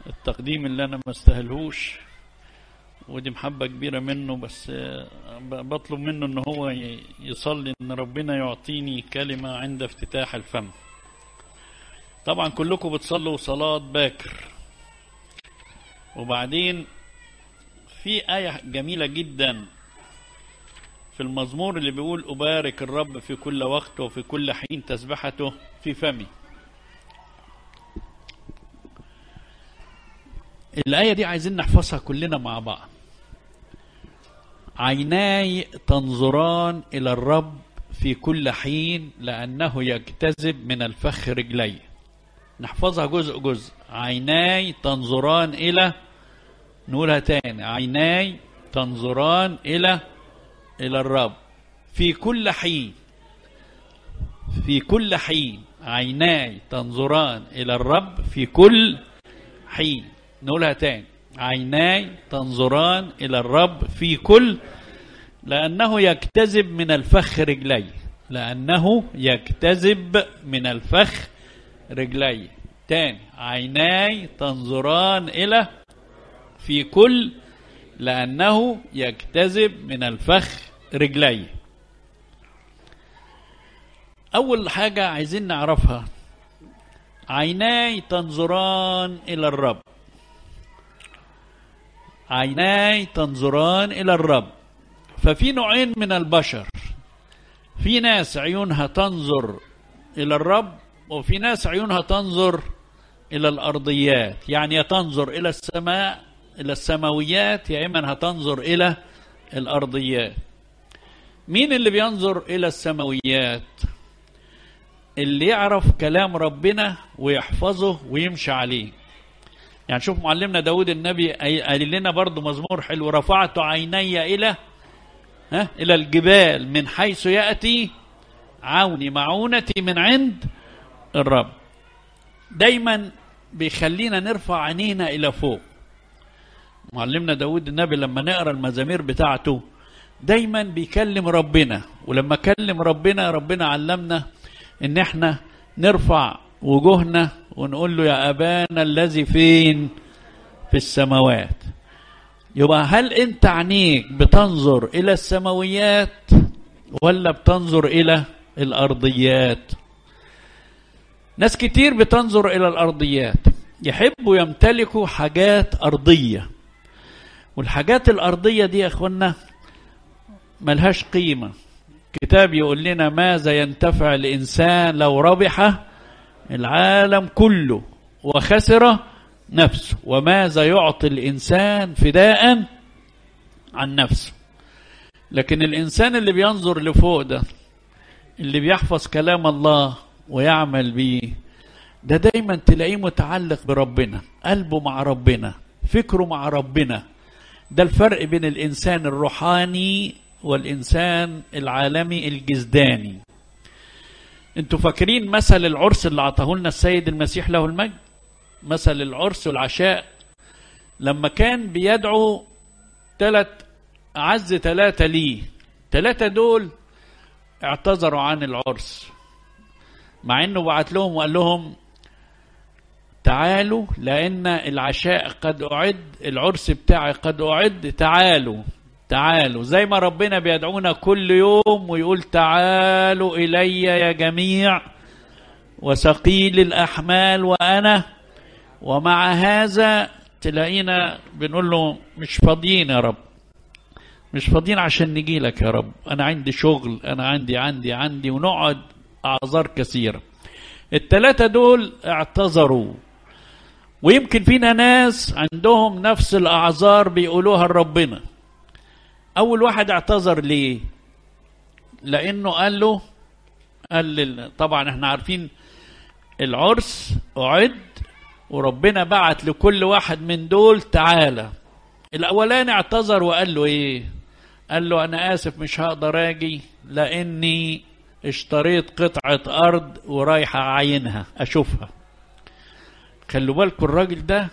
التقديم اللي انا ما استاهلهوش، ودي محبة كبيرة منه، بس بطلب منه ان هو يصلي ان ربنا يعطيني كلمة عند افتتاح الفم. طبعا كلكم بتصلوا صلاة باكر. وبعدين في آية جميلة جدا في المزمور اللي بيقول أبارك الرب في كل وقت وفي كل حين تسبحته في فمي. الآية دي عايزين نحفظها كلنا مع بعض. عيناي تنظران إلى الرب في كل حين لأنه يجتذب من الفخ رجلي. نحفظها جزء جزء. عيناي تنظران إلى، نقولها تاني، عيناي تنظران إلى الرب في كل حين. في كل حين عيناي تنظران إلى الرب في كل حين. نقولها تاني. عيناي تنظران إلى الرب في كل، لأنه يجتذب من الفخ رجلي. لأنه يجتذب من الفخ رجلي. تاني. عيناي تنظران إلى في كل، لأنه يجتذب من الفخ رجلي. أول حاجة عايزين نعرفها، عيناي تنظران إلى الرب. عيناي تنظران إلى الرب. ففي نوعين من البشر، في ناس عيونها تنظر إلى الرب، وفي ناس عيونها تنظر إلى الأرضيات. يعني تنظر إلى السماء، إلى السماويات، يا إما هتنظر إلى الأرضيات. مين اللي بينظر إلى السماويات؟ اللي يعرف كلام ربنا ويحفظه ويمشي عليه. يعني شوف معلمنا داود النبي قال لنا برضو مزمور حلو، رفعت عيني إلى الجبال من حيث يأتي عوني، معونتي من عند الرب. دايما بيخلينا نرفع عينينا إلى فوق. معلمنا داود النبي لما نقرأ المزامير بتاعته دايما بيكلم ربنا، ولما كلم ربنا، ربنا علمنا ان احنا نرفع وجوهنا ونقول له يا أبانا الذي فين؟ في السماوات. يبقى هل انت عينيك بتنظر إلى السماويات ولا بتنظر إلى الأرضيات؟ ناس كتير بتنظر إلى الأرضيات، يحبوا يمتلكوا حاجات أرضية، والحاجات الأرضية دي يا أخوانا ملهاش قيمة. كتاب يقول لنا ماذا ينتفع الإنسان لو ربح العالم كله وخسر نفسه، وماذا يعطي الإنسان فداء عن نفسه. لكن الإنسان اللي بينظر لفوق ده، اللي بيحفظ كلام الله ويعمل بيه، ده دايما تلاقيه متعلق بربنا، قلبه مع ربنا، فكره مع ربنا. ده الفرق بين الإنسان الروحاني والإنسان العالمي الجسداني. انتوا فاكرين مثل العرس اللي عطاه لنا السيد المسيح له المجد؟ مثل العرس والعشاء، لما كان بيدعو أعز ثلاثة ليه، ثلاثة دول اعتذروا عن العرس، مع انه بعت لهم وقال لهم تعالوا لأن العشاء قد أعد، العرس بتاعي قد أعد، تعالوا زي ما ربنا بيدعونا كل يوم ويقول تعالوا إلي يا جميع وثقيل الأحمال وأنا. ومع هذا تلاقينا بنقول له مش فاضيين يا رب، مش فاضيين عشان نجي لك يا رب، أنا عندي شغل، أنا عندي، ونقعد أعذار كثيرة. الثلاثة دول اعتذروا. ويمكن فينا ناس عندهم نفس الأعذار بيقولوها لربنا. أول واحد اعتذر ليه؟ لأنه قال طبعا احنا عارفين العرس أعد، وربنا بعت لكل واحد من دول تعالى. الأولاني اعتذر وقال له ايه؟ قال له أنا آسف مش هقدر أجي لأني اشتريت قطعة أرض ورايحة أعينها أشوفها. خلوا بالكم الراجل ده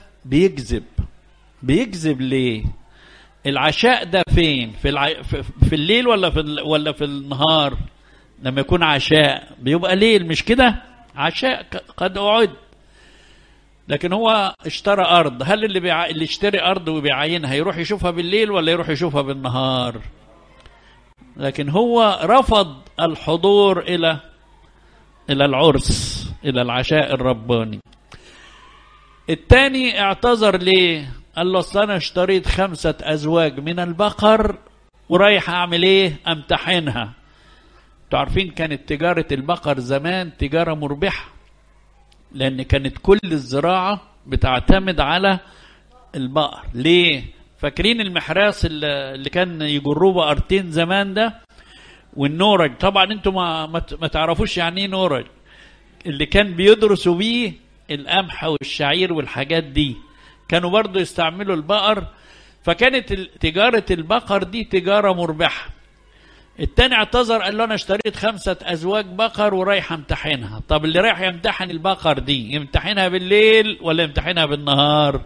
بيكذب ليه؟ العشاء ده فين؟ في الليل ولا في النهار؟ لما يكون عشاء بيبقى ليل، مش كده؟ عشاء قد أعد. لكن هو اشترى أرض، هل اللي يشتري أرض وبيعينها يروح يشوفها بالليل ولا يروح يشوفها بالنهار؟ لكن هو رفض الحضور إلى العرس، إلى العشاء الرباني. الثاني اعتذر ليه؟ قال له أصل أنا اشتريت 5 أزواج من البقر ورايح أعمل إيه؟ أمتحنها. تعرفين كانت تجارة البقر زمان تجارة مربحة، لأن كانت كل الزراعة بتعتمد على البقر. ليه؟ فاكرين المحراس اللي كان يجروه بقرتين زمان ده، والنورج؟ طبعا انتم ما تعرفوش يعني ايه نورج، اللي كان بيدرسوا بيه القمح والشعير والحاجات دي، كانوا برضو يستعملوا البقر، فكانت تجارة البقر دي تجارة مربحة. التاني اعتذر قال له انا اشتريت 5 أزواج بقر ورايح امتحنها. طب اللي رايح يمتحن البقر دي يمتحنها بالليل ولا يمتحنها بالنهار؟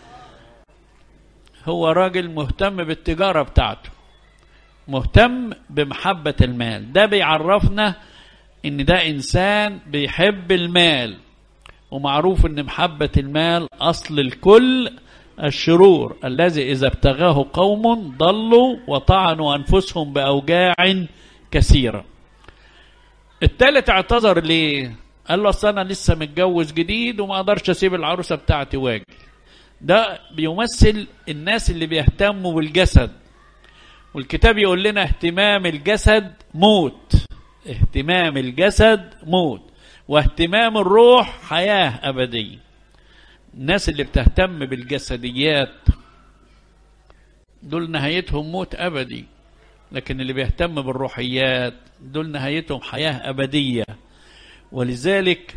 هو راجل مهتم بالتجارة بتاعته، مهتم بمحبة المال. ده بيعرفنا ان ده انسان بيحب المال، ومعروف ان محبة المال اصل الكل الشرور الذي اذا ابتغاه قوم ضلوا وطعنوا انفسهم باوجاع كثيرة. الثالث اعتذر ليه؟ قال له اصل انا لسه متجوز جديد وما اقدرش اسيب العروسة بتاعتي واجي. ده بيمثل الناس اللي بيهتموا بالجسد، والكتاب يقول لنا اهتمام الجسد موت، اهتمام الجسد موت، واهتمام الروح حياة أبدية. الناس اللي بتهتم بالجسديات دول نهايتهم موت أبدي، لكن اللي بيهتم بالروحيات دول نهايتهم حياة أبدية. ولذلك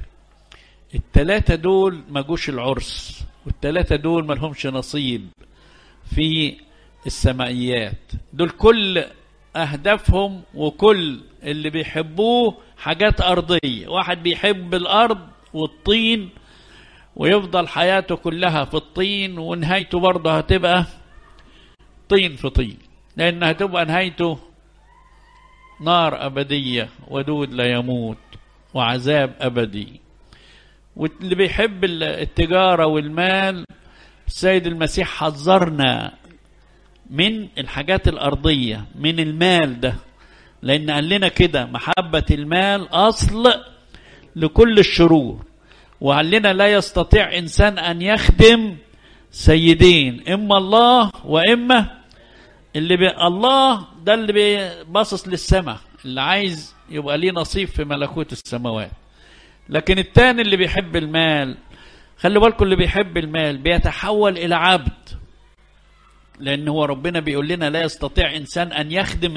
ال3 دول ما جوش العرس، وال3 دول ما لهمش نصيب في السمائيات. دول كل أهدافهم وكل اللي بيحبوه حاجات أرضية. واحد بيحب الأرض والطين ويفضل حياته كلها في الطين، ونهايته برضه هتبقى طين في طين، لأن هتبقى نهايته نار أبدية ودود لا يموت وعذاب أبدي. واللي بيحب التجارة والمال، السيد المسيح حذرنا من الحاجات الأرضية، من المال ده، لأن قال لنا كده محبة المال أصل لكل الشرور. وقال لنا لا يستطيع إنسان أن يخدم سيدين، إما الله وإما الله ده اللي بيبصص للسماء، اللي عايز يبقى ليه نصيب في ملكوت السماوات. لكن التاني اللي بيحب المال، خلوا بالكم، اللي بيحب المال بيتحول إلى عبد، لأن هو ربنا بيقول لنا لا يستطيع إنسان أن يخدم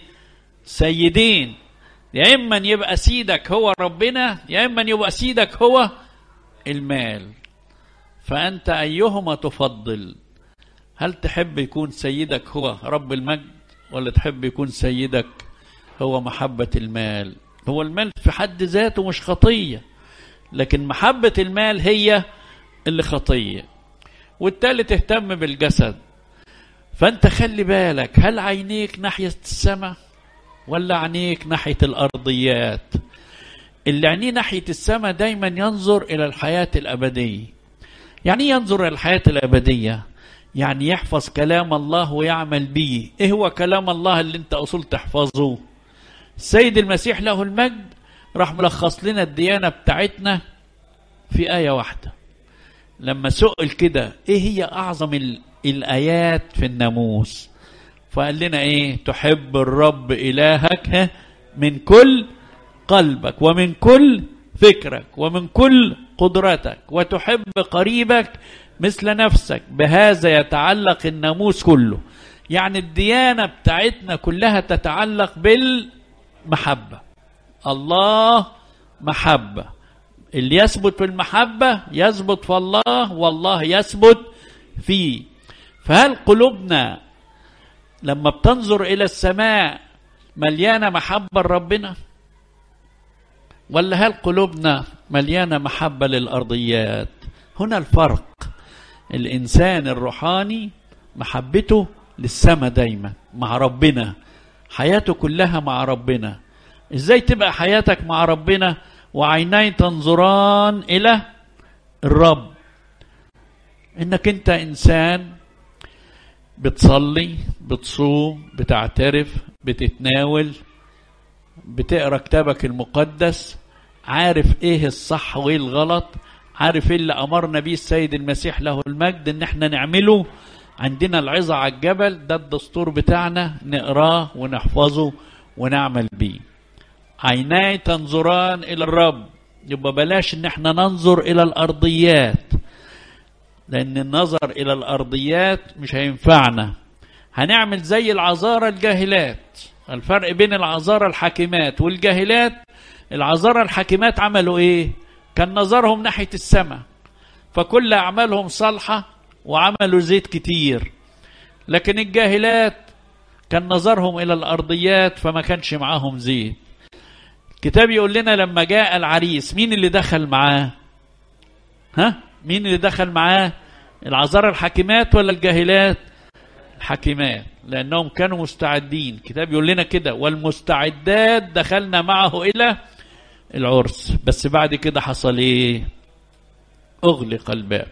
سيدين، يا إما يبقى سيدك هو ربنا، يا إما يبقى سيدك هو المال. فأنت أيهما تفضل؟ هل تحب يكون سيدك هو رب المجد، ولا تحب يكون سيدك هو محبة المال؟ هو المال في حد ذاته مش خطية، لكن محبة المال هي اللي خطية. والتالت اهتم بالجسد. فأنت خلي بالك، هل عينيك ناحية السماء ولا عينيك ناحية الأرضيات؟ اللي عينيه ناحية السماء دايما ينظر إلى الحياة الأبدية. يعني ينظر إلى الحياة الأبدية، يعني يحفظ كلام الله ويعمل به. إيه هو كلام الله اللي أنت أصول تحفظه؟ السيد المسيح له المجد راح ملخص لنا الديانة بتاعتنا في آية واحدة. لما سئل كده إيه هي أعظم الآيات في الناموس، فقال لنا إيه؟ تحب الرب إلهك من كل قلبك ومن كل فكرك ومن كل قدرتك، وتحب قريبك مثل نفسك، بهذا يتعلق الناموس كله. يعني الديانة بتاعتنا كلها تتعلق بالمحبة. الله محبة، اللي يثبت في المحبة يثبت في الله، والله يثبت فيه. فهل قلوبنا لما بتنظر إلى السماء مليانة محبة لربنا، ولا هل قلوبنا مليانة محبة للأرضيات؟ هنا الفرق. الإنسان الروحاني محبته للسماء دايما مع ربنا، حياته كلها مع ربنا. إزاي تبقى حياتك مع ربنا وعيني تنظران إلى الرب؟ انك انت انسان بتصلي، بتصوم، بتعترف، بتتناول، بتقرأ كتابك المقدس، عارف ايه الصح وايه الغلط، عارف ايه اللي امرنا بيه السيد المسيح له المجد ان احنا نعمله. عندنا العظة على الجبل، ده الدستور بتاعنا، نقراه ونحفظه ونعمل بيه. عيناي تنظران الى الرب، يبقى بلاش ان احنا ننظر الى الارضيات، لان النظر الى الارضيات مش هينفعنا. هنعمل زي العذارى الجاهلات. الفرق بين العذارى الحاكمات والجاهلات، العذارى الحاكمات عملوا ايه؟ كان نظرهم ناحية السماء، فكل اعمالهم صالحة وعملوا زيت كتير. لكن الجاهلات كان نظرهم الى الارضيات، فما كانش معاهم زيت. الكتاب يقول لنا لما جاء العريس مين اللي دخل معاه؟ مين اللي دخل معاه؟ العذارى الحاكمات ولا الجاهلات؟ الحاكمات، لانهم كانوا مستعدين. الكتاب يقول لنا كده: والمستعدات دخلنا معه الى العرس. بس بعد كده حصل ايه؟ اغلق الباب.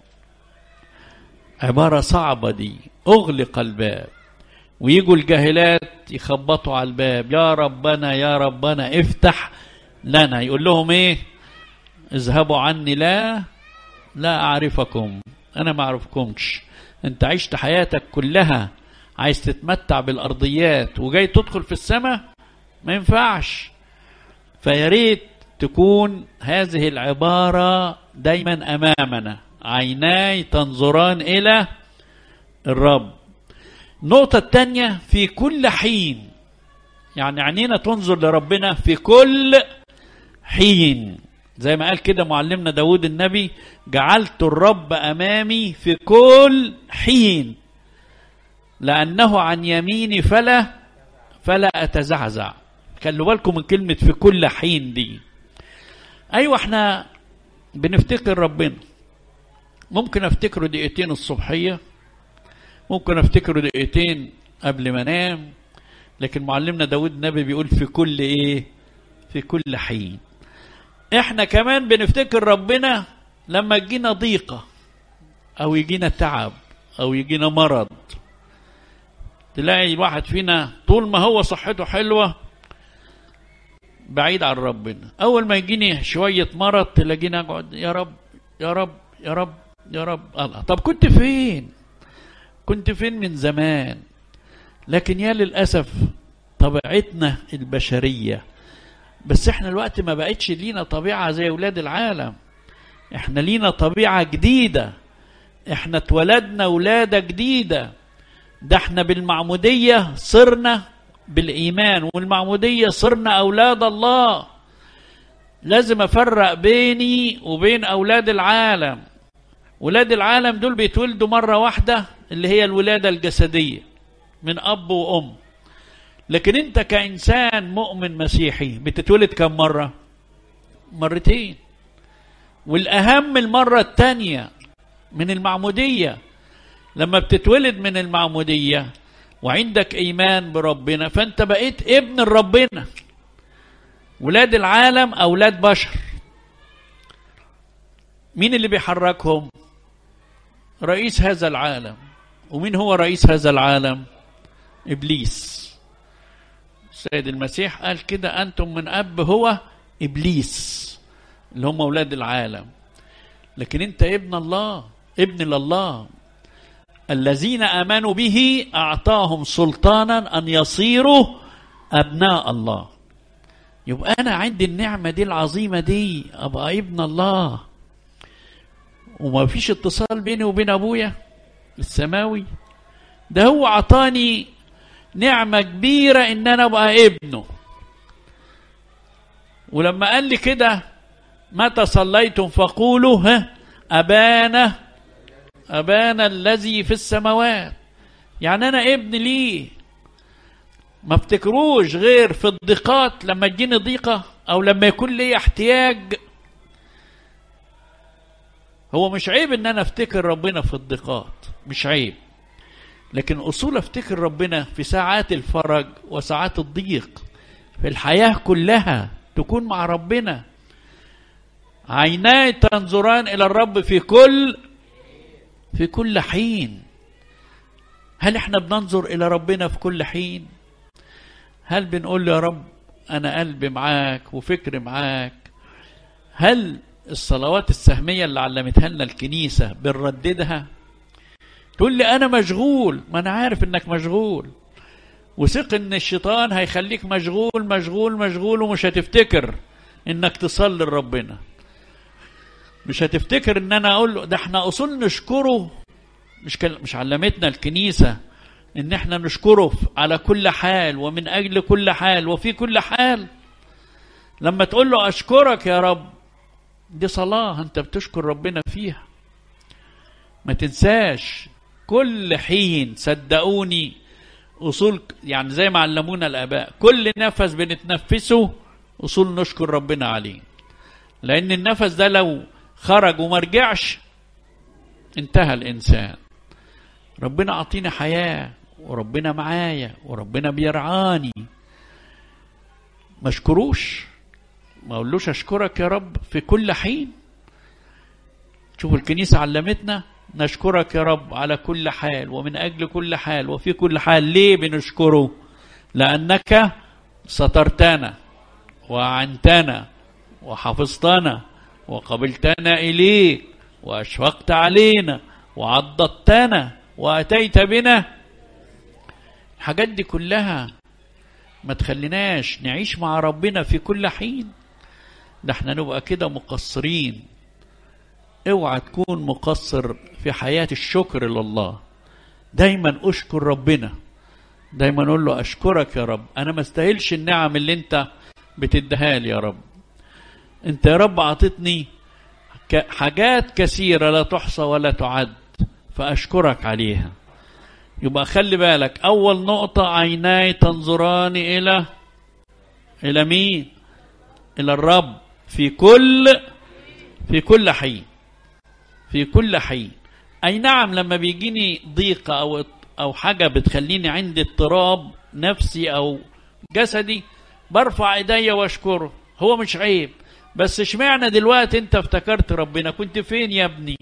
عبارة صعبة دي، اغلق الباب. ويجوا الجاهلات يخبطوا على الباب: يا ربنا يا ربنا افتح لنا. يقول لهم ايه؟ اذهبوا عني، لا اعرفكم، انا ما اعرفكمش. انت عشت حياتك كلها عايز تتمتع بالارضيات وجاي تدخل في السماء؟ ما ينفعش. فياريت تكون هذه العبارة دايما امامنا: عيناي تنظران الى الرب. النقطة الثانية: في كل حين. يعني عينينا تنظر لربنا في كل حين، زي ما قال كده معلمنا داود النبي: جعلت الرب أمامي في كل حين، لأنه عن يميني فلا أتزعزع. خلوا بالكم من كلمة في كل حين دي. أيوة، احنا بنفتكر ربنا. ممكن افتكره دقيقتين الصبحية، ممكن افتكره دقيقتين قبل ما انام، لكن معلمنا داود النبي بيقول في كل ايه؟ في كل حين. احنا كمان بنفتكر ربنا لما يجينا ضيقة او يجينا تعب او يجينا مرض. تلاقي الواحد فينا طول ما هو صحته حلوة بعيد عن ربنا، اول ما يجيني شوية مرض تلاقينا اقعد: يا رب يا رب يا رب يا رب. الله، طب كنت فين؟ كنت فين من زمان؟ لكن يا للأسف طبيعتنا البشرية. بس احنا الوقت ما بقتش لينا طبيعة زي أولاد العالم، احنا لينا طبيعة جديدة. احنا اتولدنا ولادة جديدة. ده احنا بالمعمودية صرنا بالإيمان، والمعمودية صرنا أولاد الله. لازم أفرق بيني وبين أولاد العالم. ولاد العالم دول بيتولدوا مرة واحدة، اللي هي الولادة الجسدية من أب وأم. لكن أنت كإنسان مؤمن مسيحي بتتولد كم مرة؟ مرتين. والأهم المرة الثانية من المعمودية. لما بتتولد من المعمودية وعندك إيمان بربنا، فأنت بقيت ابن ربنا. ولاد العالم أولاد بشر. مين اللي بيحركهم؟ رئيس هذا العالم. ومين هو رئيس هذا العالم؟ إبليس. السيد المسيح قال كده: أنتم من أب هو إبليس، اللي هم أولاد العالم. لكن أنت ابن الله، ابن لله. الذين آمنوا به أعطاهم سلطانا أن يصيروا أبناء الله. يبقى أنا عندي النعمة دي العظيمة دي، أبقى ابن الله، وما فيش اتصال بيني وبين أبويا السماوي. ده هو عطاني نعمة كبيرة إن أنا أبقى ابنه. ولما قال لي كده: متى صليتم فقولوا أبانا الذي في السماوات. يعني أنا ابن ليه. ما افتكروش غير في الضيقات، لما تجيني ضيقة أو لما يكون لي احتياج. هو مش عيب ان انا افتكر ربنا في الضيقات، مش عيب. لكن اصول افتكر ربنا في ساعات الفرج وساعات الضيق، في الحياة كلها تكون مع ربنا. عيناي تنظران الى الرب في كل في كل حين. هل احنا بننظر الى ربنا في كل حين؟ هل بنقول له يا رب انا قلبي معاك وفكري معاك؟ هل الصلوات السهمية اللي علمتها لنا الكنيسة بنرددها؟ تقول لي انا مشغول. ما انا عارف انك مشغول، وثق ان الشيطان هيخليك مشغول مشغول مشغول، ومش هتفتكر انك تصلي لربنا. مش هتفتكر ان انا اقول له ده احنا اصول نشكره. مش علمتنا الكنيسة ان احنا نشكره على كل حال ومن اجل كل حال وفي كل حال؟ لما تقول له اشكرك يا رب، دي صلاة انت بتشكر ربنا فيها. ما تنساش كل حين، صدقوني اصول يعني زي ما علمونا الاباء، كل نفس بنتنفسه اصول نشكر ربنا عليه. لان النفس ده لو خرج وما رجعش انتهى الانسان. ربنا اعطيني حياة، وربنا معايا، وربنا بيرعاني. ما اشكروش، ما اقولوش اشكرك يا رب في كل حين. شوفوا الكنيسة علمتنا نشكرك يا رب على كل حال ومن اجل كل حال وفي كل حال. ليه بنشكره؟ لانك سترتنا وعنتنا وحفظتنا وقبلتنا اليك واشفقت علينا وعضدتنا واتيت بنا. الحاجات دي كلها ما تخليناش نعيش مع ربنا في كل حين. ده احنا نبقى كده مقصرين. اوعى تكون مقصر في حياة الشكر لله. دايما اشكر ربنا، دايما اقول له اشكرك يا رب، انا ما استاهلش النعم اللي انت بتديها لي يا رب. انت يا رب اعطتني حاجات كثيرة لا تحصى ولا تعد، فاشكرك عليها. يبقى خلي بالك، اول نقطة عيناي تنظران الى مين؟ الى الرب في كل حين. في كل حين. اي نعم، لما بيجيني ضيقة او حاجة بتخليني عندي اضطراب نفسي او جسدي، برفع ايديا واشكره. هو مش عيب، بس اشمعنى دلوقتي انت افتكرت ربنا؟ كنت فين يا ابني؟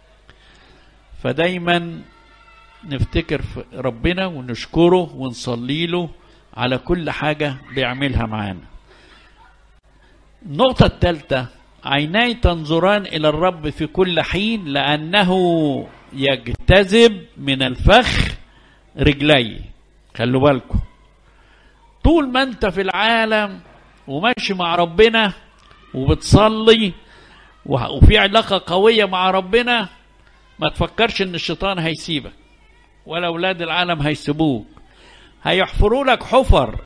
فدايما نفتكر في ربنا ونشكره ونصلي له على كل حاجة بيعملها معانا. النقطة الثالثة، عيناي تنظران إلى الرب في كل حين لأنه يجتذب من الفخ رجلي. خلوا بالكم، طول ما انت في العالم وماشي مع ربنا وبتصلي وفي علاقة قوية مع ربنا، ما تفكرش ان الشيطان هيسيبك ولا اولاد العالم هيسيبوك. هيحفروا لك حفر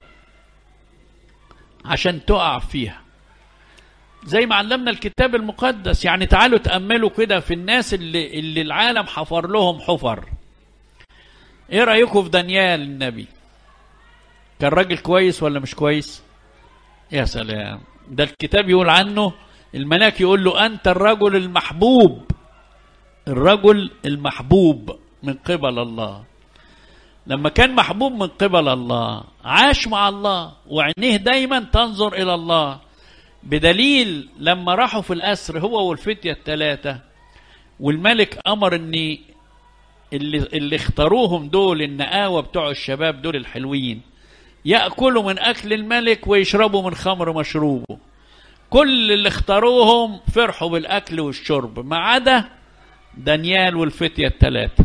عشان تقع فيها، زي ما علمنا الكتاب المقدس. يعني تعالوا تأملوا كده في الناس اللي العالم حفر لهم حفر. ايه رأيكم في دانيال النبي؟ كان راجل كويس ولا مش كويس؟ يا سلام، ده الكتاب يقول عنه، الملاك يقول له أنت الرجل المحبوب، الرجل المحبوب من قبل الله. لما كان محبوب من قبل الله عاش مع الله وعينيه دايما تنظر إلى الله. بدليل لما راحوا في الأسر هو والفتية الثلاثة، والملك أمر أن اللي اختاروهم دول النقاوة بتوع الشباب دول الحلوين يأكلوا من أكل الملك ويشربوا من خمر مشروبه. كل اللي اختاروهم فرحوا بالأكل والشرب ما عدا دانيال والفتية الثلاثة،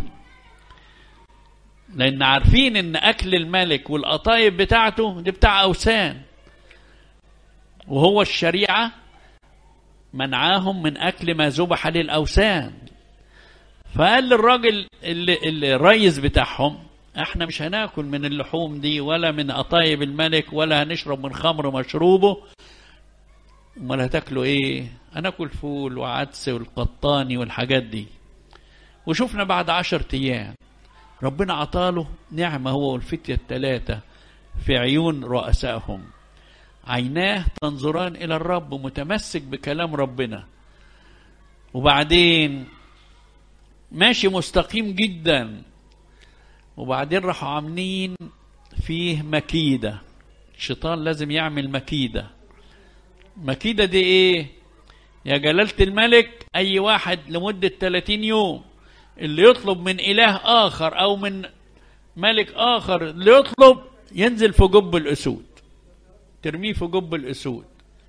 لأن عارفين أن أكل الملك والقطايب بتاعته دي بتاع أوثان، وهو الشريعة منعاهم من أكل ما ذبح للأوثان. فقال للراجل اللي الرئيس بتاعهم احنا مش هناكل من اللحوم دي ولا من قطايب الملك ولا هنشرب من خمر مشروبه. امال هتاكلوا ايه؟ هناكل فول وعدس والقطاني والحاجات دي. وشفنا بعد 10 ايام ربنا عطاله نعمة هو والفتية الثلاثة في عيون رؤسائهم. عيناه تنظران إلى الرب، متمسك بكلام ربنا. وبعدين ماشي مستقيم جدا، وبعدين راحوا عاملين فيه مكيدة. الشيطان لازم يعمل مكيدة. مكيدة دي ايه؟ يا جلالة الملك، اي واحد لمدة 30 يوم اللي يطلب من إله آخر أو من ملك آخر اللي يطلب ينزل في جب الأسود، ترميه في جب الأسود.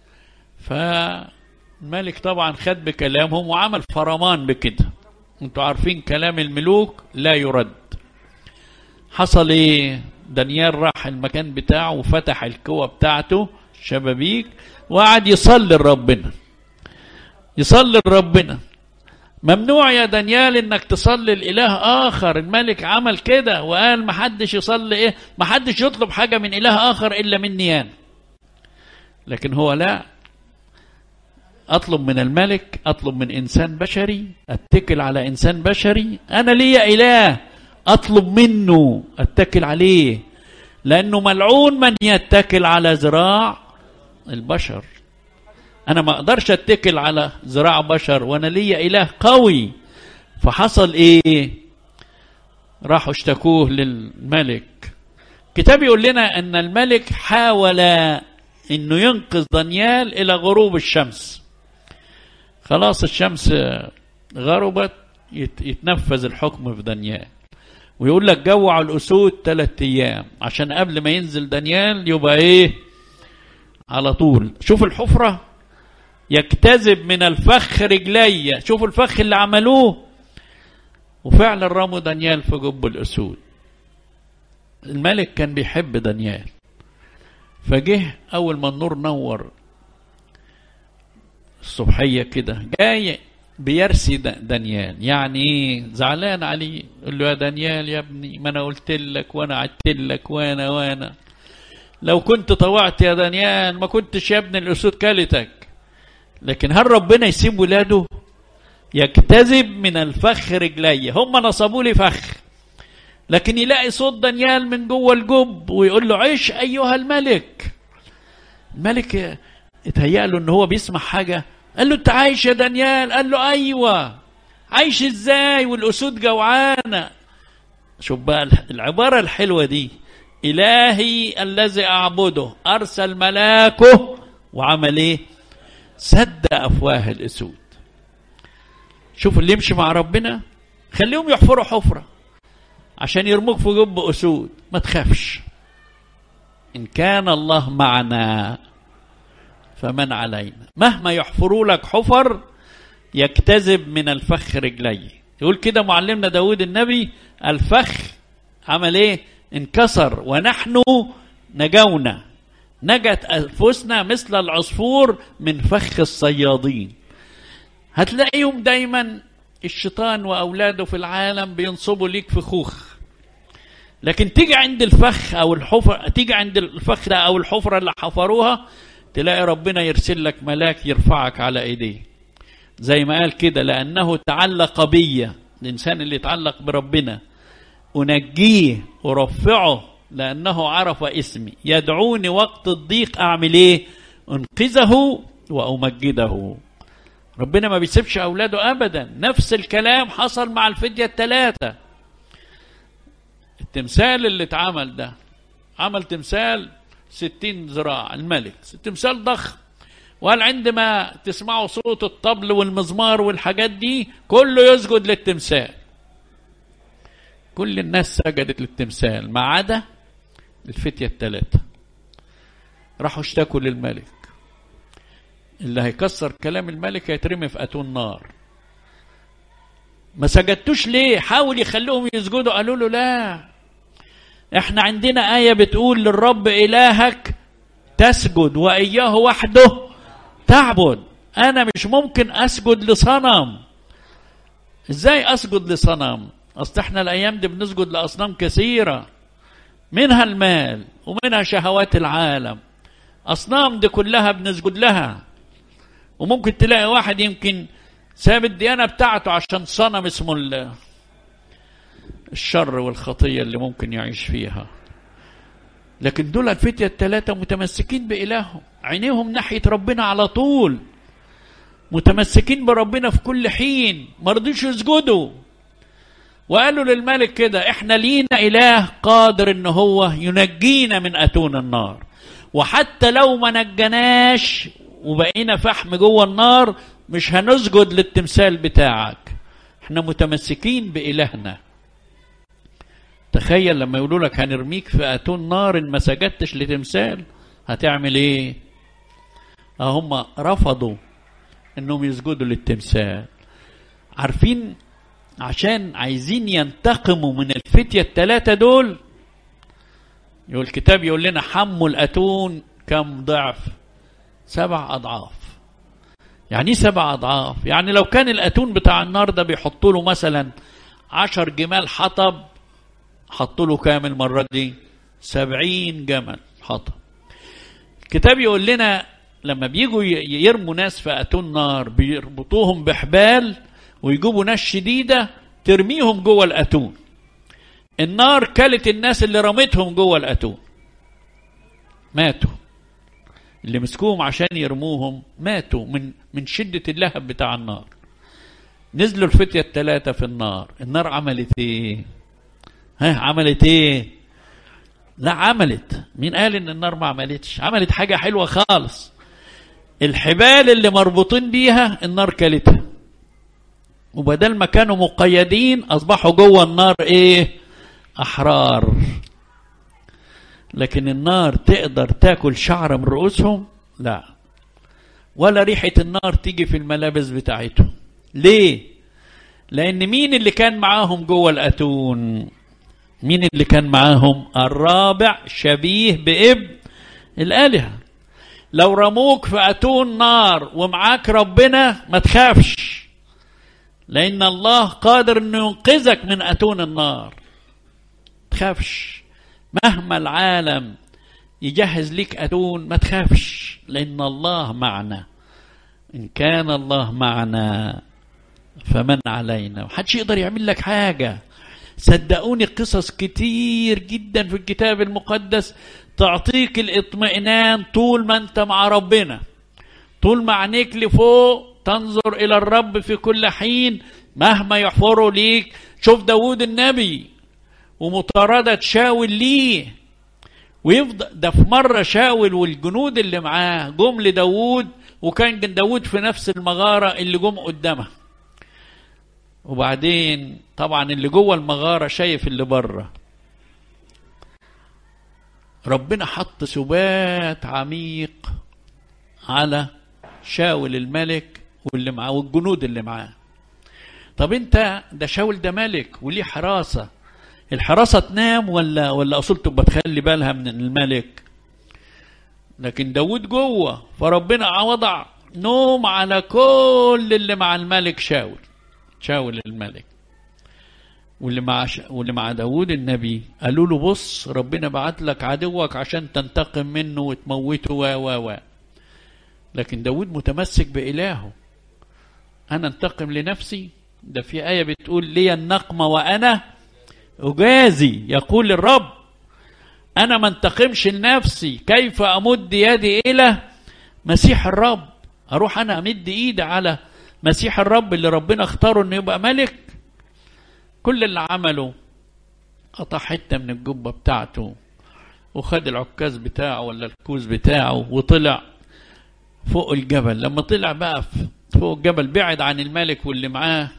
فالملك طبعا خد بكلامهم وعمل فرمان بكده. انتوا عارفين كلام الملوك لا يرد. حصل ايه؟ دانيال راح المكان بتاعه وفتح الكوة بتاعته شبابيك وقعد يصلي لربنا، يصلي لربنا. ممنوع يا دانيال انك تصلي الاله اخر. الملك عمل كده وقال محدش يصلي ايه، محدش يطلب حاجة من اله اخر الا مني انا. لكن هو لا، اطلب من الملك، اطلب من انسان بشري، اتكل على انسان بشري. انا ليا اله اطلب منه اتكل عليه، لانه ملعون من يتكل على ذراع البشر. انا ما اقدرش اتكل على ذراع بشر وانا ليا اله قوي. فحصل ايه؟ راحوا اشتكوه للملك. كتاب يقول لنا ان الملك حاول انه ينقذ دانيال الى غروب الشمس. خلاص الشمس غربت، يتنفذ الحكم في دانيال. ويقول لك جوعوا الأسود 3 أيام عشان قبل ما ينزل دانيال يبقى ايه على طول. شوف الحفرة، يكتذب من الفخ رجلي. شوفوا الفخ اللي عملوه. وفعلا رموا دانيال في جب الأسود. الملك كان بيحب دانيال، فجه أول ما النور نور الصبحية كده جاي بيرسي دانيال، يعني ايه؟ زعلان عليه. يقول له يا دانيال يا ابني، ما انا قلت لك وانا عدت لك وانا لو كنت طوعت يا دانيال ما كنتش يا ابن الأسود كلتك. لكن هل ربنا يسيب ولاده؟ يكتذب من الفخ رجلي. هم نصبوا لي فخ، لكن يلاقي صوت دانيال من جوه الجب ويقول له عيش ايها الملك. الملك اتهيأ له ان هو بيسمع حاجة. قال له انت عايش يا دانيال؟ قال له ايوه. عايش ازاي والاسود جوعانه؟ شوف بقى العباره الحلوه دي. الهي الذي اعبده ارسل ملاكه وعمل ايه؟ سد افواه الاسود. شوف اللي يمشي مع ربنا خليهم يحفروا حفره عشان يرموك في جب اسود. ما تخافش، ان كان الله معنا فمن علينا. مهما يحفروا لك حفر يكتذب من الفخ رجلي. يقول كده معلمنا داود النبي الفخ عمل ايه؟ انكسر ونحن نجونا. نجت أنفسنا مثل العصفور من فخ الصيادين. هتلاقيهم دايما الشيطان وأولاده في العالم بينصبوا ليك فخوخ، لكن تيجي عند الفخ أو الحفر، تيجي عند الفخ أو الحفرة اللي حفروها تلاقي ربنا يرسل لك ملاك يرفعك على ايديه. زي ما قال كده لأنه تعلق بي. الإنسان اللي يتعلق بربنا أنجيه ورفعه لأنه عرف اسمي. يدعوني وقت الضيق أعمل ايه؟ أنقذه وأمجده. ربنا ما بيسيبش أولاده أبدا. نفس الكلام حصل مع الفدية 3. التمثال اللي اتعمل ده، عمل تمثال 60 ذراع الملك، تمثال ضخم. وقال عندما تسمعوا صوت الطبل والمزمار والحاجات دي كله يسجد للتمثال. كل الناس سجدت للتمثال ما عدا الفتية 3. راحوا اشتكوا للملك. اللي هيكسر كلام الملك هيترمي في أتون نار. ما سجدتوش ليه؟ حاول يخلوهم يسجدوا. قالوا له لا، احنا عندنا آية بتقول للرب إلهك تسجد وإياه وحده تعبد. أنا مش ممكن أسجد لصنم. إزاي أسجد لصنم؟ أصل احنا الأيام دي بنسجد لأصنام كثيرة، منها المال ومنها شهوات العالم. أصنام دي كلها بنسجد لها. وممكن تلاقي واحد يمكن ساب الديانة بتاعته عشان صنم اسمه الشر والخطية اللي ممكن يعيش فيها. لكن دول الفتية 3 متمسكين بإلههم، عينيهم ناحية ربنا على طول، متمسكين بربنا في كل حين، ما رضيش يسجدوا. وقالوا للملك كده احنا لينا إله قادر ان هو ينجينا من أتون النار، وحتى لو ما نجناش وبقينا فحم جوه النار مش هنسجد للتمثال بتاعك. احنا متمسكين بإلهنا. تخيل لما يقولوا لك هنرميك في أتون نار إن ما سجدتش لتمثال، هتعمل ايه؟ هم رفضوا انهم يسجدوا للتمثال. عارفين عشان عايزين ينتقموا من الفتية الثلاثة دول، يقول الكتاب يقول لنا حموا الأتون كم ضعف؟ 7 أضعاف. يعني 7 أضعاف؟ يعني لو كان الأتون بتاع النار ده بيحطوا له مثلا 10 جمال حطب، حطوا له كام المرة دي؟ 70 جمل حطب. الكتاب يقول لنا لما بيجوا يرموا ناس في أتون نار بيربطوهم بحبال ويجيبوا ناس شديدة ترميهم جوه الأتون. النار كلت الناس اللي رمتهم جوه الأتون، ماتوا. اللي مسكوهم عشان يرموهم ماتوا من شدة اللهب بتاع النار. نزلوا الفتية الثلاثة في النار. النار عملت ايه؟ عملت ايه؟ لا عملت. مين قال ان النار ما عملتش؟ عملت حاجة حلوة خالص. الحبال اللي مربوطين بيها النار كلتها، وبدل ما كانوا مقيدين اصبحوا جوه النار ايه؟ احرار. لكن النار تقدر تاكل شعر من رؤوسهم؟ لا. ولا ريحة النار تيجي في الملابس بتاعتهم. ليه؟ لان مين اللي كان معاهم جوه الأتون؟ مين اللي كان معاهم؟ الرابع شبيه بابن الآلهة. لو رموك في أتون نار ومعاك ربنا ما تخافش، لأن الله قادر أن ينقذك من أتون النار. تخافش مهما العالم يجهز لك أتون، ما تخافش لأن الله معنا. إن كان الله معنا فمن علينا؟ محدش يقدر يعمل لك حاجة. صدقوني قصص كتير جدا في الكتاب المقدس تعطيك الاطمئنان طول ما انت مع ربنا، طول ما عينيك لفوق تنظر الى الرب في كل حين مهما يحفروا ليك. شوف داود النبي ومطاردة شاول ليه، ويفضل ده في مرة شاول والجنود اللي معاه جم لداود، وكان داود في نفس المغارة اللي جم قدامها. وبعدين طبعا اللي جوه المغارة شايف اللي بره. ربنا حط سبات عميق على شاول الملك واللي معاه والجنود اللي معاه. طب انت ده شاول ده ملك وليه حراسة، الحراسة تنام ولا اصول تبقى تخلي بالها من الملك؟ لكن داود جوه، فربنا وضع نوم على كل اللي مع الملك شاول الملك. واللي مع داود النبي قالوا له بص ربنا بعت لك عدوك عشان تنتقم منه وتموته و لكن داود متمسك بإلهه. أنا انتقم لنفسي؟ ده في آية بتقول لي النقمة وأنا أجازي، يقول الرب. أنا ما انتقمش لنفسي، كيف أمد يدي إلى مسيح الرب؟ أروح أنا أمد إيدي على مسيح الرب اللي ربنا اختاره انه يبقى ملك؟ كل اللي عمله قطع حته من الجبه بتاعته وخد العكاز بتاعه ولا الكوز بتاعه وطلع فوق الجبل. لما طلع بقى فوق الجبل بعد عن الملك واللي معاه،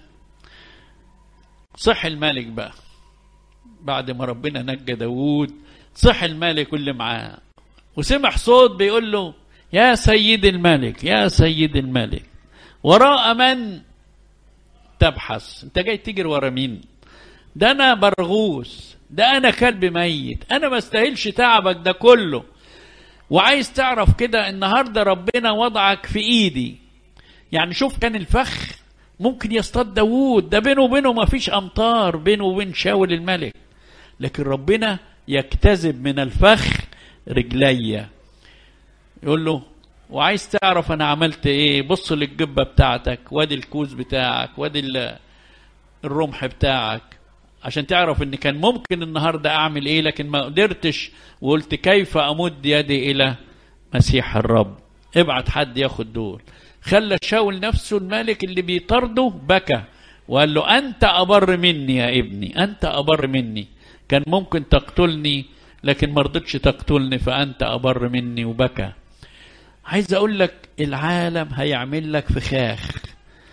صح الملك بقى بعد ما ربنا نجى داود، صح الملك واللي معاه وسمع صوت بيقول له يا سيد الملك يا سيد الملك، وراء من تبحث؟ انت جاي تجري ورا مين؟ ده انا برغوث، ده انا كلب ميت، انا ما استاهلش تعبك ده كله. وعايز تعرف كده النهارده ربنا وضعك في ايدي. يعني شوف كان الفخ ممكن يصطاد داوود، ده بينه وبينه ما فيش امطار بينه وبين شاول الملك، لكن ربنا يكتذب من الفخ رجليا. يقول له وعايز تعرف انا عملت ايه؟ بص للجبه بتاعتك وادي الكوز بتاعك وادي الرمح بتاعك، عشان تعرف ان كان ممكن النهارده اعمل ايه لكن ما قدرتش، وقلت كيف امد يدي الى مسيح الرب. ابعت حد ياخد دول. خلى شاول نفسه الملك اللي بيطرده بكى وقال له انت ابر مني يا ابني، انت ابر مني. كان ممكن تقتلني لكن ما رضتش تقتلني، فانت ابر مني. وبكى. عايز اقول لك العالم هيعمل لك فخاخ،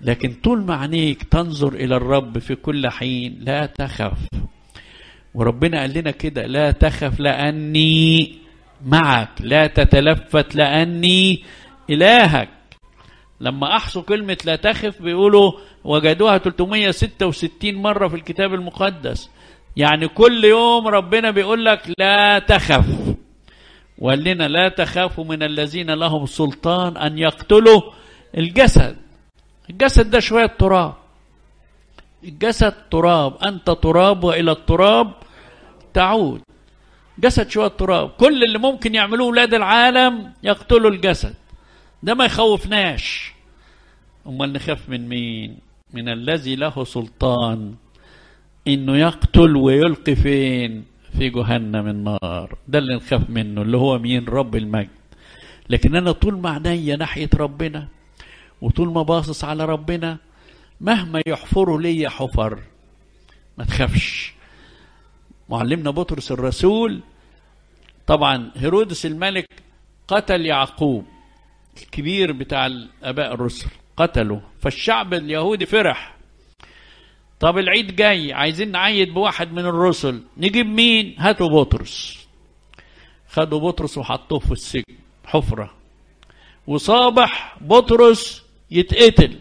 لكن طول ما عينيك تنظر إلى الرب في كل حين لا تخف. وربنا قال لنا كده: لا تخف لأني معك، لا تتلفت لأني إلهك. لما أحصوا كلمة لا تخف بيقولوا وجدوها 366 مرة في الكتاب المقدس. يعني كل يوم ربنا بيقول لك لا تخف. وقال لنا: لا تخافوا من الذين لهم سلطان أن يقتلوا الجسد. الجسد ده شوية تراب، الجسد تراب، أنت تراب وإلى التراب تعود. جسد شوية تراب. كل اللي ممكن يعملوه أولاد العالم يقتلوا الجسد، ده ما يخوفناش. أمال نخاف من مين؟ من الذي له سلطان إنه يقتل ويلقي فين؟ في جهنم النار. ده اللي نخاف منه، اللي هو مين؟ رب المجد. لكن أنا طول ما عينيا ناحية ربنا وطول ما باصص على ربنا، مهما يحفروا لي حفر ما تخافش. معلمنا بطرس الرسول، طبعا هيرودس الملك قتل يعقوب الكبير بتاع الآباء الرسل، قتله. فالشعب اليهودي فرح. طب العيد جاي، عايزين نعيد بواحد من الرسل، نجيب مين؟ هاتوا بطرس. خدوا بطرس وحطوه في السجن حفرة، وصابح بطرس يتقتل،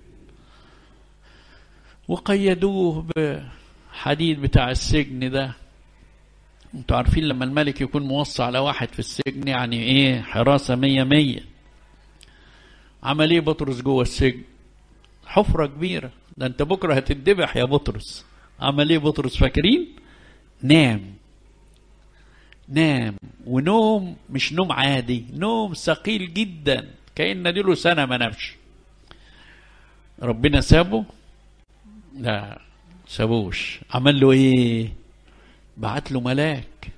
وقيدوه بحديد بتاع السجن ده. انتوا عارفين لما الملك يكون موصى على واحد في السجن يعني ايه؟ حراسة 100. عمل ايه بطرس جوه السجن؟ حفرة كبيرة، ده انت بكرة هتتذبح يا بطرس. عمل ايه بطرس فاكرين؟ نام، ونوم مش نوم عادي، نوم ثقيل جدا، كأن دي له سنة ما نامش. ربنا سابه؟ لا سابوش. عمل له ايه؟ بعت له ملاك: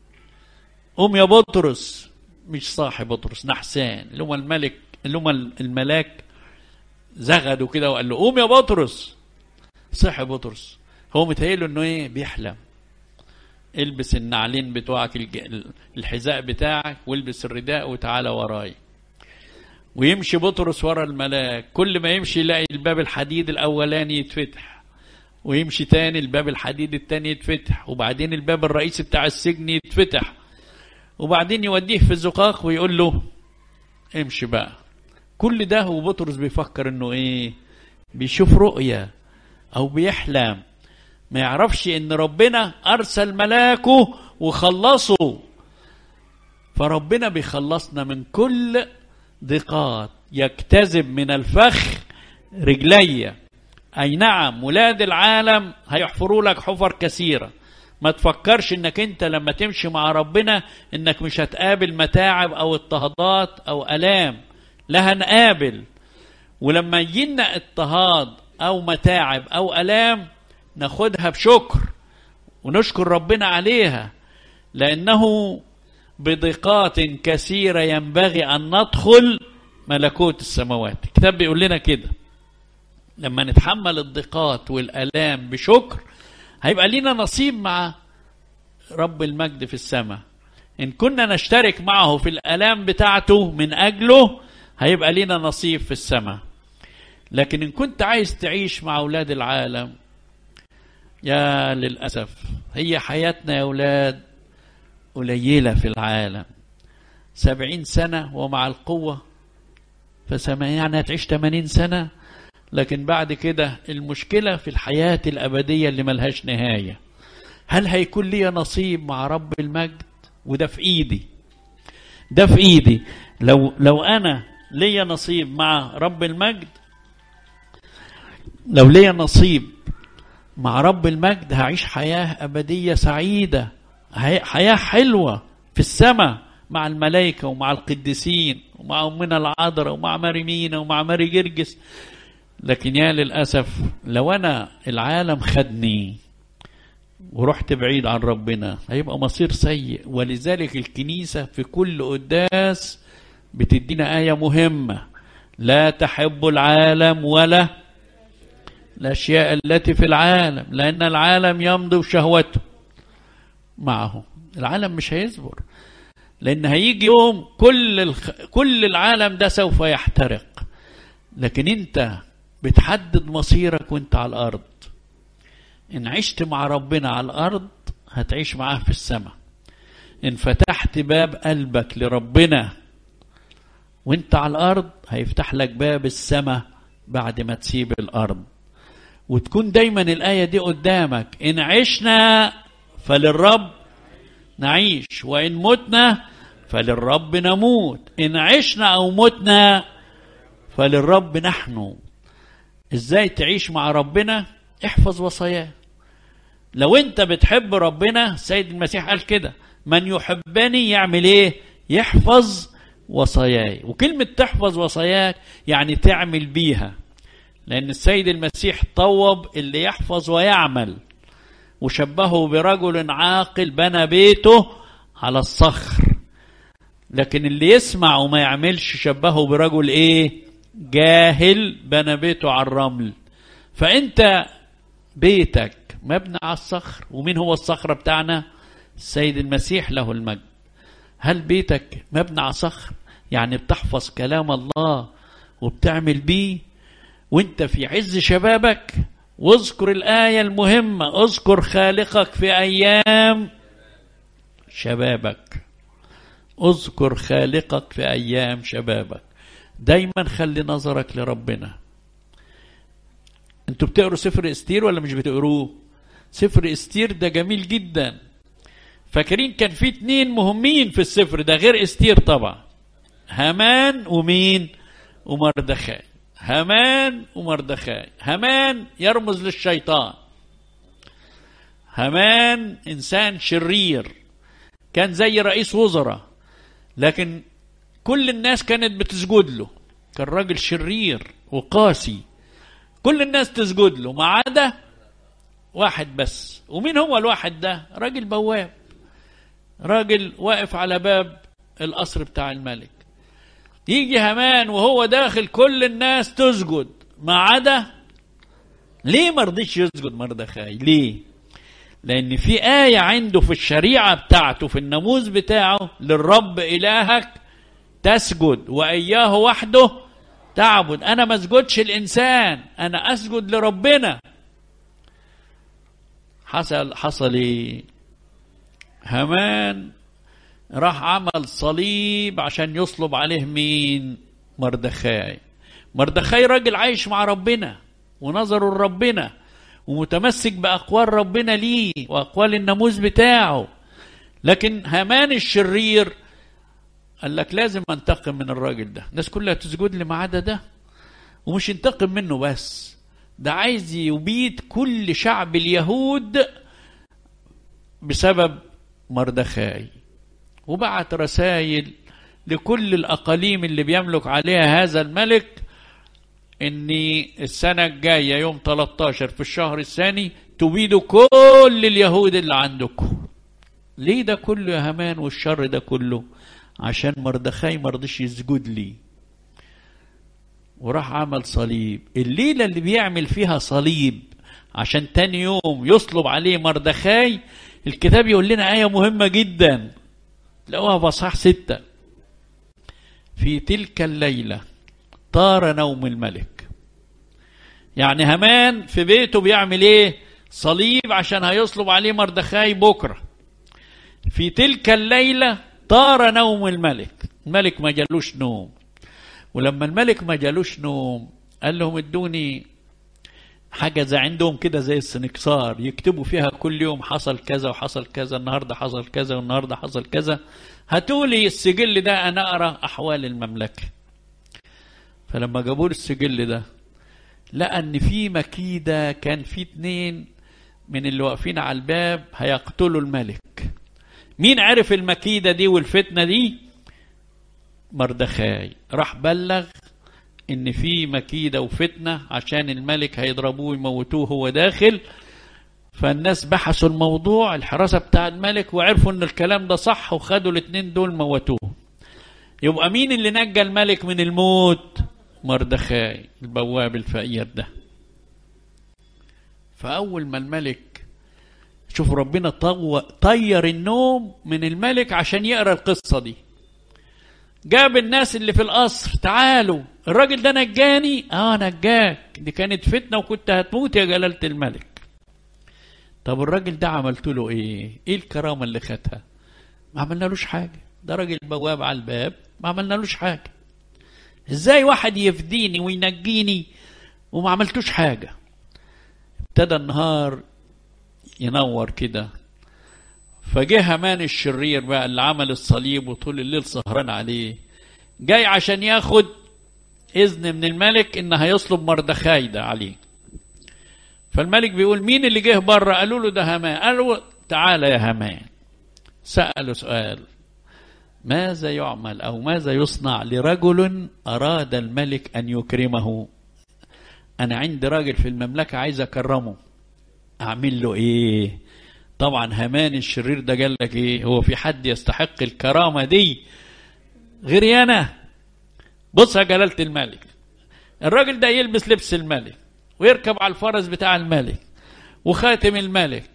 قوم يا بطرس. مش صاحي بطرس، نحسان اللي هم الملك، اللي هم الملاك زغدوا كده وقال له: قوم يا بطرس. صحي بطرس. هو متهيأله انه ايه؟ بيحلم. البس النعلين بتوعك، الحذاء بتاعك، والبس الرداء وتعالى وراي. ويمشي بطرس ورا الملاك. كل ما يمشي يلاقي الباب الحديد الاولاني يتفتح، ويمشي تاني الباب الحديد التاني يتفتح، وبعدين الباب الرئيسي بتاع السجن يتفتح، وبعدين يوديه في الزقاق ويقول له: امشي بقى. كل ده وبطرس بيفكر انه ايه؟ بيشوف رؤية او بيحلم. ما يعرفش ان ربنا ارسل ملاكه وخلصه. فربنا بيخلصنا من كل ضيقات. يجتذب من الفخ رجلي. اي نعم، ولاد العالم هيحفروا لك حفر كثيرة. ما تفكرش انك انت لما تمشي مع ربنا انك مش هتقابل متاعب او اضطهادات او الام. لا، هنقابل. ولما يجينا اضطهاد او متاعب او الام ناخدها بشكر ونشكر ربنا عليها، لانه بضيقات كثيرة ينبغي ان ندخل ملكوت السماوات. الكتاب بيقول لنا كده: لما نتحمل الضيقات والالام بشكر هيبقى لنا نصيب مع رب المجد في السماء. إن كنا نشترك معه في الآلام بتاعته من أجله هيبقى لنا نصيب في السماء. لكن إن كنت عايز تعيش مع أولاد العالم، يا للأسف هي حياتنا يا أولاد قليلة في العالم. 70 سنة ومع القوة يعني هتعيش 80 سنة. لكن بعد كده المشكلة في الحياة الأبدية اللي ملهاش نهاية. هل هيكون لي نصيب مع رب المجد؟ وده في إيدي، ده في إيدي. لو أنا لي نصيب مع رب المجد، لو لي نصيب مع رب المجد هعيش حياة أبدية سعيدة، حياة حلوة في السماء مع الملائكة ومع القديسين ومع أمنا العذراء ومع مريمينا ومع ماري جرجس. لكن يا للأسف لو أنا العالم خدني ورحت بعيد عن ربنا هيبقى مصير سيء. ولذلك الكنيسة في كل قداس بتدينا آية مهمة: لا تحب العالم ولا الأشياء التي في العالم، لأن العالم يمضي شهوته معه. العالم مش هيصبر، لأن هيجي يوم كل العالم ده سوف يحترق. لكن أنت بتحدد مصيرك وانت على الأرض. إن عشت مع ربنا على الأرض هتعيش معاه في السماء. إن فتحت باب قلبك لربنا وانت على الأرض هيفتح لك باب السماء بعد ما تسيب الأرض. وتكون دايما الآية دي قدامك: إن عشنا فللرب نعيش، وإن متنا فللرب نموت. إن عشنا أو متنا فللرب نحن. إزاي تعيش مع ربنا؟ احفظ وصاياه. لو انت بتحب ربنا، السيد المسيح قال كده: من يحبني يعمل ايه؟ يحفظ وصاياي. وكلمة تحفظ وصاياك يعني تعمل بيها، لأن السيد المسيح طوب اللي يحفظ ويعمل، وشبهه برجل عاقل بنى بيته على الصخر. لكن اللي يسمع وما يعملش شبهه برجل ايه؟ جاهل بنى بيته على الرمل. فأنت بيتك مبنى على الصخر. ومين هو الصخرة بتاعنا؟ السيد المسيح له المجد. هل بيتك مبنى على صخر؟ يعني بتحفظ كلام الله وبتعمل بيه وانت في عز شبابك. واذكر الآية المهمة: اذكر خالقك في أيام شبابك. اذكر خالقك في أيام شبابك. دايما خلي نظرك لربنا. انتوا بتقروا سفر استير ولا مش بتقروه؟ سفر استير ده جميل جدا. فاكرين كان في 2 مهمين في السفر ده غير استير طبعا: هامان ومين؟ ومردخاي. هامان ومردخاي. هامان يرمز للشيطان. هامان إنسان شرير، كان زي رئيس وزراء، لكن كل الناس كانت بتسجد له. كان راجل شرير وقاسي، كل الناس تسجد له ما عدا واحد بس. ومين هو الواحد ده؟ راجل بواب، راجل واقف على باب القصر بتاع الملك. يجي هامان وهو داخل كل الناس تسجد ما عدا. ليه ما رضيش يسجد مردخاي؟ ليه؟ لأن في آية عنده في الشريعة بتاعته، في الناموس بتاعه: للرب إلهك تسجد وإياه وحده تعبد. أنا ما اسجدش الإنسان، أنا أسجد لربنا. حصل إيه؟ هامان راح عمل صليب عشان يصلب عليه مين؟ مردخاي. مردخاي راجل عايش مع ربنا ونظره لربنا ومتمسك بأقوال ربنا ليه وأقوال الناموس بتاعه. لكن هامان الشرير قال لك لازم انتقم من الراجل ده. الناس كلها تسجد لي ما عدا ده. ومش ينتقم منه بس، ده عايز يبيد كل شعب اليهود بسبب مردخاي. وبعت رسائل لكل الأقاليم اللي بيملك عليها هذا الملك ان السنة الجاية يوم 13 في الشهر الثاني تبيدوا كل اليهود اللي عندكم. ليه ده كله يا هامان والشر ده كله؟ عشان مردخاي مرضيش يسجد لي وراح عمل صليب. الليلة اللي بيعمل فيها صليب عشان تاني يوم يصلب عليه مردخاي، الكتاب يقول لنا آية مهمة جدا لقوها في اصحاح 6: في تلك الليلة طار نوم الملك. يعني هامان في بيته بيعمل ايه؟ صليب عشان هيصلب عليه مردخاي بكرة. في تلك الليلة طار نوم الملك. الملك ما جالوش نوم. ولما الملك ما جالوش نوم قال لهم ادوني حاجة زي عندهم كده زي السنكسار يكتبوا فيها كل يوم حصل كذا وحصل كذا، النهاردة حصل كذا والنهاردة حصل كذا. هاتولي السجل ده أنا أقرأ أحوال المملكة. فلما جابوا السجل ده لقى ان في مكيدة. كان في 2 من اللي واقفين على الباب هيقتلوا الملك. مين عرف المكيدة دي والفتنة دي؟ مردخاي. راح بلغ ان في مكيدة وفتنة عشان الملك هيضربوه ويموتوه هو داخل. فالناس بحثوا الموضوع، الحراسة بتاع الملك، وعرفوا ان الكلام ده صح وخدوا ال2 دول موتوه. يبقى مين اللي نجى الملك من الموت؟ مردخاي البواب الفقير ده. فأول ما الملك شوف ربنا طير النوم من الملك عشان يقرأ القصة دي، جاب الناس اللي في القصر: تعالوا الراجل ده نجاني، نجاك، دي كانت فتنة وكنت هتموت يا جلالة الملك. طب الراجل ده عملت له ايه الكرامة اللي خدها؟ ما عملنالوش حاجة، ده راجل بواب على الباب، ما عملنالوش حاجة. ازاي واحد يفديني وينجيني وما عملتوش حاجة؟ ابتدى النهار ينور كده، فجه هامان الشرير بقى اللي عمل الصليب وطول الليل سهران عليه، جاي عشان ياخد اذن من الملك ان هيصلب مردخاي ده عليه. فالملك بيقول مين اللي جه بره؟ قالوا له ده هامان. قالوا تعالى يا هامان. سأله سؤال: ماذا يعمل او ماذا يصنع لرجل اراد الملك ان يكرمه؟ انا عندي راجل في المملكة عايز اكرمه، اعمل له ايه؟ طبعا هامان الشرير ده قال لك ايه؟ هو في حد يستحق الكرامة دي غيري انا؟ بص يا جلالة الملك، الراجل ده يلبس لبس الملك ويركب على الفرس بتاع الملك وخاتم الملك،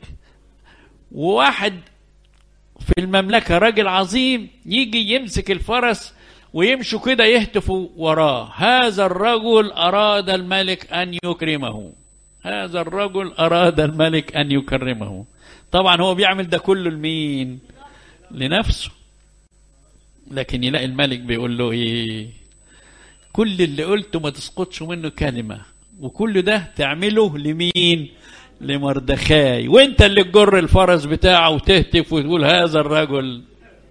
وواحد في المملكة راجل عظيم يجي يمسك الفرس ويمشوا كده يهتفوا وراه: هذا الرجل أراد الملك أن يكرمه، هذا الرجل أراد الملك أن يكرمه. طبعا هو بيعمل ده كله لمين؟ لنفسه. لكن يلاقي الملك بيقول له ايه؟ كل اللي قلته ما تسقطش منه كلمة، وكل ده تعمله لمين؟ لمردخاي، وانت اللي تجر الفرس بتاعه وتهتف وتقول هذا الرجل.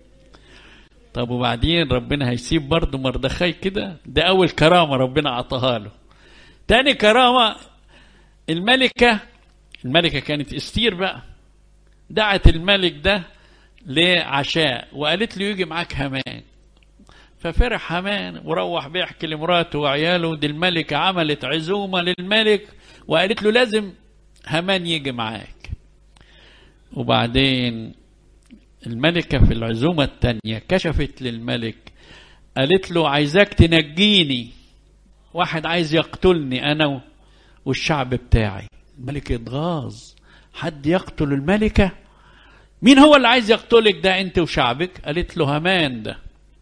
طب وبعدين ربنا هيسيب برضه مردخاي كده؟ ده اول كرامة ربنا عطاها له. تاني كرامة، الملكة كانت استير بقى، دعت الملك ده لعشاء وقالت له يجي معاك هامان. ففرح هامان وروح بيحكي لمراته وعياله: دي الملكة عملت عزومة للملك وقالت له لازم هامان يجي معاك. وبعدين الملكة في العزومة التانية كشفت للملك، قالت له عايزاك تنجيني، واحد عايز يقتلني أنا والشعب بتاعي. الملك اتغاظ، حد يقتل الملكة؟ مين هو اللي عايز يقتلك ده انت وشعبك؟ قالت له هامان ده،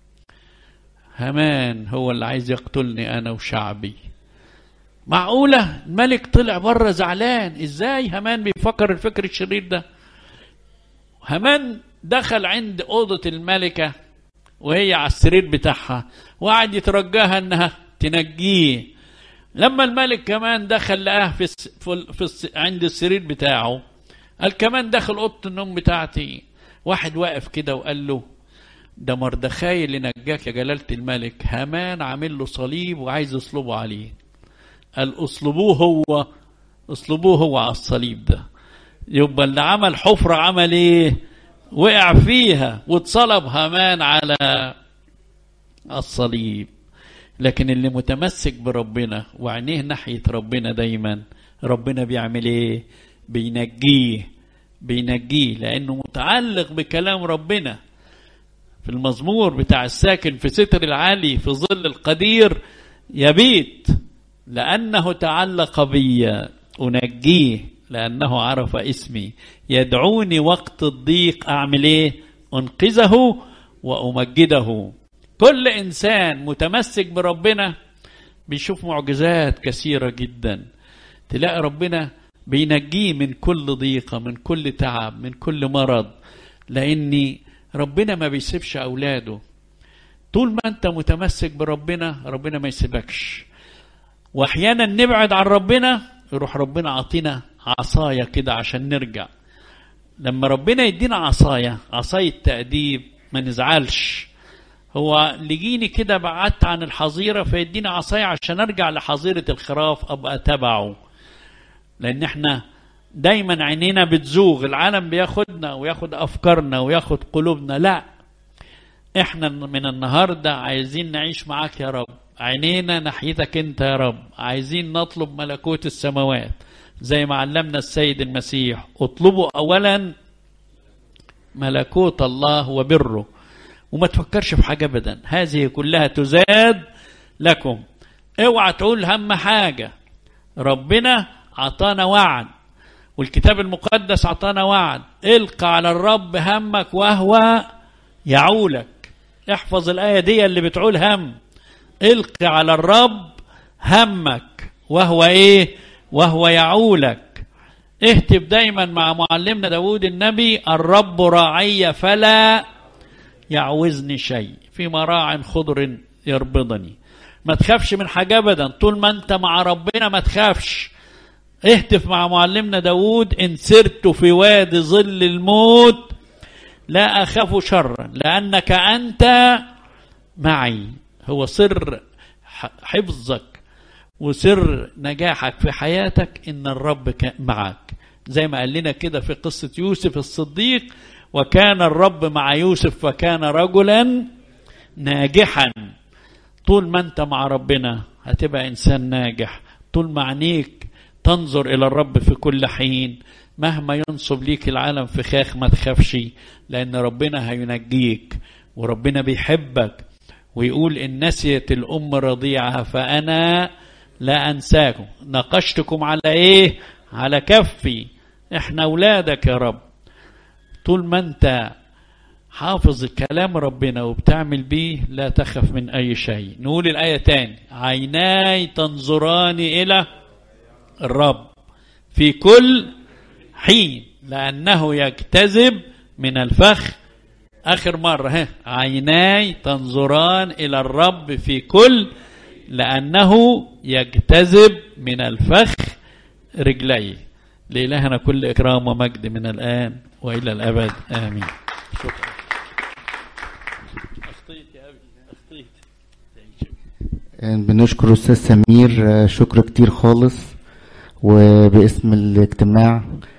هامان هو اللي عايز يقتلني أنا وشعبي. معقولة؟ الملك طلع بره زعلان، ازاي هامان بيفكر الفكر الشرير ده؟ هامان دخل عند أوضة الملكة وهي على السرير بتاعها وقعد يترجاها انها تنجيه. لما الملك كمان دخل لقاه عند السرير بتاعه، قال كمان دخل أوضة النوم بتاعتي. واحد واقف كده وقال له: ده مردخاي اللي نجاك يا جلالة الملك، هامان عامل له صليب وعايز يصلبه عليه. قال اصلبوه هو على الصليب ده. يبقى اللي عمل حفرة عمل ايه؟ وقع فيها واتصلب هامان على الصليب. لكن اللي متمسك بربنا وعينيه ناحية ربنا دايما، ربنا بيعمل ايه؟ بينجيه لأنه متعلق بكلام ربنا. في المزمور بتاع الساكن في ستر العالي في ظل القدير يبيت، لأنه تعلق بي أنجيه لأنه عرف اسمي، يدعوني وقت الضيق أعمل ايه؟ أنقذه وأمجده. كل إنسان متمسك بربنا بيشوف معجزات كثيرة جدا، تلاقي ربنا بينجيه من كل ضيقة، من كل تعب، من كل مرض، لأن ربنا ما بيسيبش أولاده. طول ما أنت متمسك بربنا ربنا ما يسيبكش. وأحيانا نبعد عن ربنا يروح ربنا عطينا عصاية كده عشان نرجع. لما ربنا يدينا عصاية تأديب ما نزعلش. هو لجيني كده بعدت عن الحظيرة فيدينا عصاية عشان أرجع لحظيرة الخراف أبقى تبعه. لأن احنا دايما عينينا بتزوغ، العالم بياخدنا وياخد أفكارنا وياخد قلوبنا. لا، احنا من النهاردة عايزين نعيش معاك يا رب، عينينا ناحيتك انت يا رب، عايزين نطلب ملكوت السماوات زي ما علمنا السيد المسيح: اطلبوا أولا ملكوت الله وبره، وما تفكرش في حاجة أبدا، هذه كلها تزاد لكم. اوعى تقول هم حاجة، ربنا عطانا وعد والكتاب المقدس عطانا وعد: القى على الرب همك وهو يعولك. احفظ الآية دي اللي بتعول هم، القي على الرب همك وهو ايه؟ وهو يعولك. اهتف دايما مع معلمنا داود النبي: الرب راعي فلا يعوزني شيء، في مراع خضر يربضني. ما تخافش من حاجة ابدا، طول ما انت مع ربنا ما تخافش. اهتف مع معلمنا داود: ان سرت في وادي ظل الموت لا اخاف شرا لانك انت معي. هو سر حفظك وسر نجاحك في حياتك ان الرب معك، زي ما قال لنا كده في قصة يوسف الصديق: وكان الرب مع يوسف فكان رجلا ناجحا. طول ما انت مع ربنا هتبقى انسان ناجح. طول ما عينيك تنظر الى الرب في كل حين، مهما ينصب ليك العالم فخاخ ما تخافش، لان ربنا هينجيك وربنا بيحبك، ويقول: إن نسيت الأم رضيعها فأنا لا أنساكم. ناقشتكم على إيه؟ على كفي. إحنا أولادك يا رب. طول ما أنت حافظ كلام ربنا وبتعمل بيه لا تخف من أي شيء. نقول الآية تاني: عيناي تنظران إلى الرب في كل حين لأنه يجتذب من الفخ. آخر مرة، عيناي تنظران إلى الرب في كل لأنه يجتذب من الفخ رجلي. لإلهنا كل إكرام ومجد من الآن وإلى الأبد آمين. شكرا. أخطيت يا أبي، أخطيت. بنشكر أستاذ سمير شكر كتير خالص، وباسم الاجتماع